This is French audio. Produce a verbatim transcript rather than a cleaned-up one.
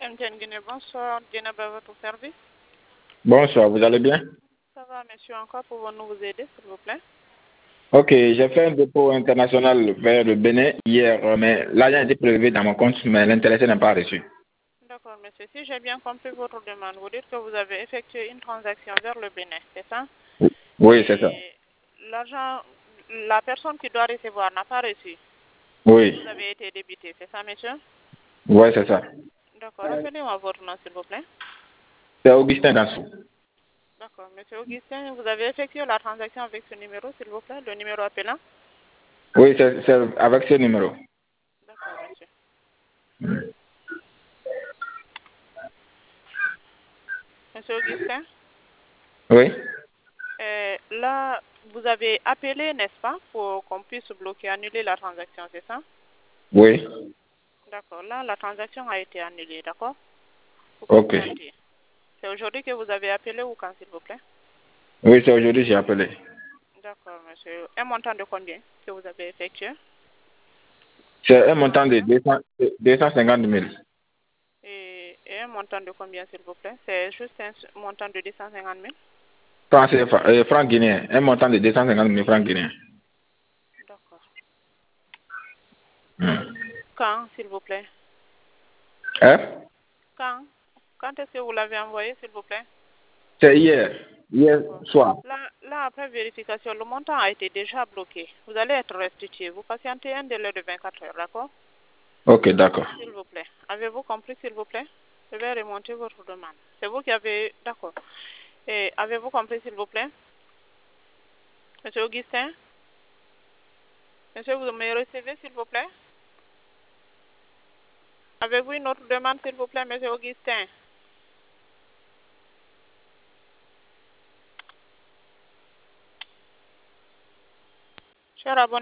M T N Guinée, bonsoir. Djenaba à votre service. Bonsoir, vous allez bien? Ça va, monsieur, encore pouvons-nous vous aider, s'il vous plaît? Ok, j'ai fait un dépôt international vers le Bénin hier, euh, mais l'argent a été prélevé dans mon compte, mais l'intéressé n'a pas reçu. D'accord, monsieur. Si j'ai bien compris votre demande, vous dites que vous avez effectué une transaction vers le Bénin, c'est ça? Oui, c'est ça. L'argent, la personne qui doit recevoir n'a pas reçu. Oui. Vous avez été débité, c'est ça, monsieur? Oui, c'est ça. D'accord. Rappelez-moi votre nom, s'il vous plaît. C'est Augustin Gassou. D'accord. Monsieur Augustin, vous avez effectué la transaction avec ce numéro, s'il vous plaît, le numéro appelant? Oui, c'est avec ce numéro. D'accord, monsieur. Monsieur Augustin? Oui. Euh, là, vous avez appelé, n'est-ce pas, pour qu'on puisse bloquer, annuler la transaction, c'est ça? Oui. D'accord. Là, la transaction a été annulée, d'accord? Pour Ok. patienter. C'est aujourd'hui que vous avez appelé ou quand, s'il vous plaît? Oui, c'est aujourd'hui que j'ai appelé. D'accord, monsieur. Un montant de combien que vous avez effectué? C'est un montant de deux cent cinquante mille. Et, et un montant de combien, s'il vous plaît? C'est juste un montant de deux cent cinquante mille? Francs euh, franc guinéen. Un montant de deux cent cinquante mille francs guinéens. D'accord. Hmm. Quand, s'il vous plaît? Hein? Quand? Quand est-ce que vous l'avez envoyé, s'il vous plaît? C'est hier. Hier soir. Là, là, après vérification, le montant a été déjà bloqué. Vous allez être restitué. Vous patientez un délai de vingt-quatre heures, d'accord? Ok, d'accord. S'il vous plaît. Avez-vous compris, s'il vous plaît? Je vais remonter votre demande. C'est vous qui avez... D'accord. Et avez-vous compris, s'il vous plaît? Monsieur Augustin? Monsieur, vous me recevez, s'il vous plaît? Avez-vous une autre demande, s'il vous plaît, monsieur Augustin? Cher abonné.